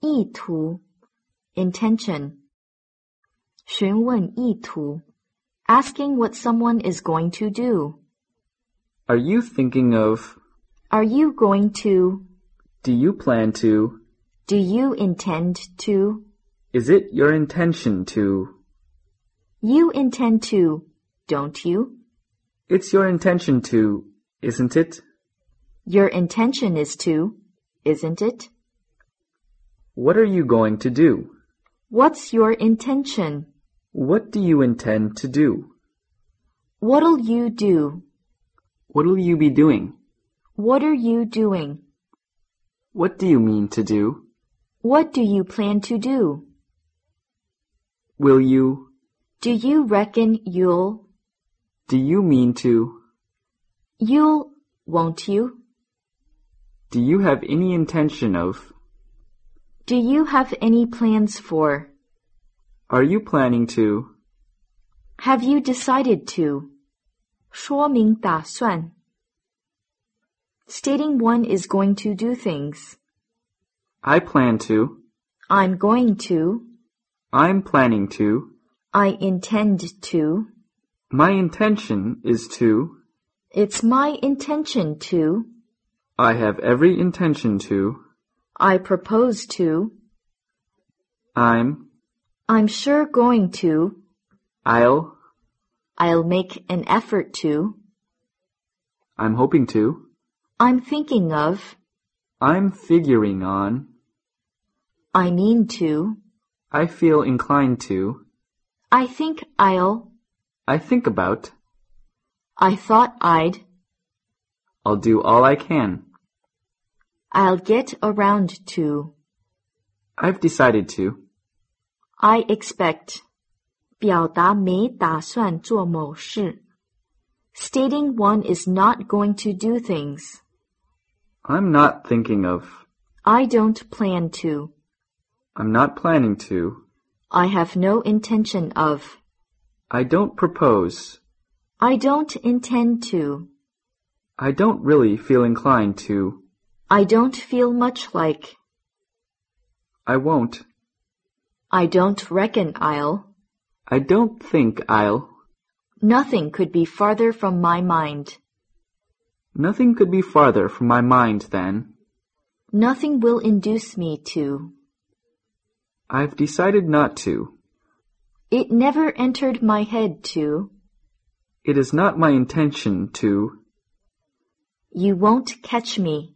意图 intention 询问意图 asking what someone is going to do. Are you thinking of? Are you going to? Do you plan to? Do you intend to? Is it your intention to? You intend to, don't you? It's your intention to, isn't it? Your intention is to, isn't it? What are you going to do? What's your intention? What do you intend to do? What'll you do? What'll you be doing? What are you doing? What do you mean to do? What do you plan to do? Will you? Do you reckon you'll? Do you mean to? You'll, won't you? Do you have any intention of? Do you have any plans for? Are you planning to? Have you decided to? 说明打算 Stating one is going to do things. I plan to. I'm going to. I'm planning to. I intend to. My intention is to. It's my intention to. I have every intention to. I propose to. I'm sure going to. I'll make an effort to. I'm hoping to. I'm thinking of. I'm figuring on. I mean to. I feel inclined to. I think I'll. I think about. I thought I'd. I'll do all I can. I'll get around to. I've decided to. I expect. 表达没打算做某事 Stating one is not going to do things. I'm not thinking of. I don't plan to. I'm not planning to. I have no intention of. I don't propose. I don't intend to. I don't really feel inclined to. I don't feel much like. I won't. I don't reckon I'll. I don't think I'll. Nothing could be farther from my mind. Nothing could be farther from my mind than. Nothing will induce me to. I've decided not to. It never entered my head to. It is not my intention to. You won't catch me.